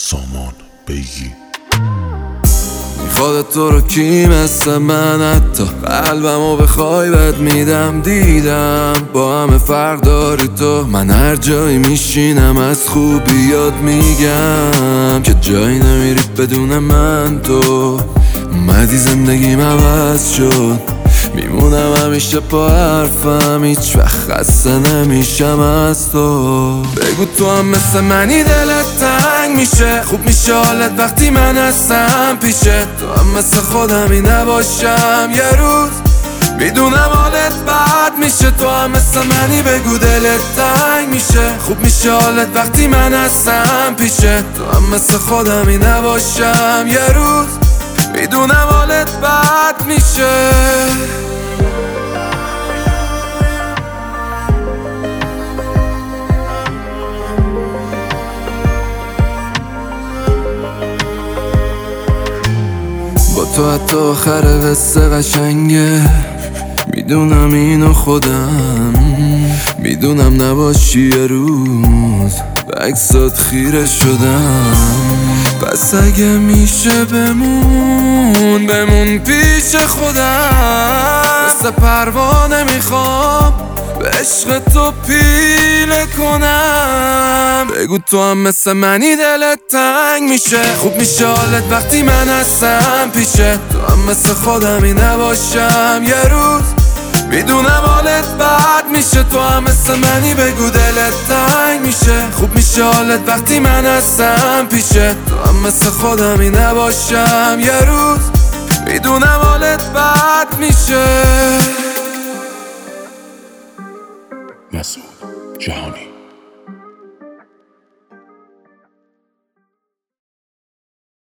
سامان بیگی. میخواد تو رو کی مثل من، حتی قلبمو بخوای بد میدم. دیدم با همه فرق داری تو، من هر جایی میشینم از خوبیات میگم که جایی نمیری بدون من. تو اومدی زندگیم عوض شد، میمونم همیشه پا حرفم، هیچ وقت خسته نمیشم از تو. بگو تو هم مثل منی دلت تنگ میشه، خوب میشه حالت وقتی من هستم پیشت. تو هم مثل خودمی نباشم یه روز، میدونم حالت بد میشه. تو هم مثل منی بگو دلت تنگ میشه، خوب میشه حالت وقتی من هستم پیشت. تو هم مثل خودمی نباشم یه روز، میدونم حالت بد میشه. با تو حتی آخر قصه قشنگه، میدونم اینو خودم، میدونم نباشی یه روز به عکسات خیره شدم. پس اگه میشه بمون پیش خودم، مثل پروانه میخوام به عشق تو پیله کنم. بگو تو هم مثل منی دلت تنگ میشه، خوب میشه حالت وقتی من هستم پیشت. تو هم مثل خودمی نباشم یه روز، میدونم حالت بد میشه. تو هم مثل منی بگو دلت تنگ میشه، خوب میشه حالت وقتی من هستم پیشت. تو هم مثل خودمی نباشم یه روز، میدونم حالت بد میشه. مسعود جهانی.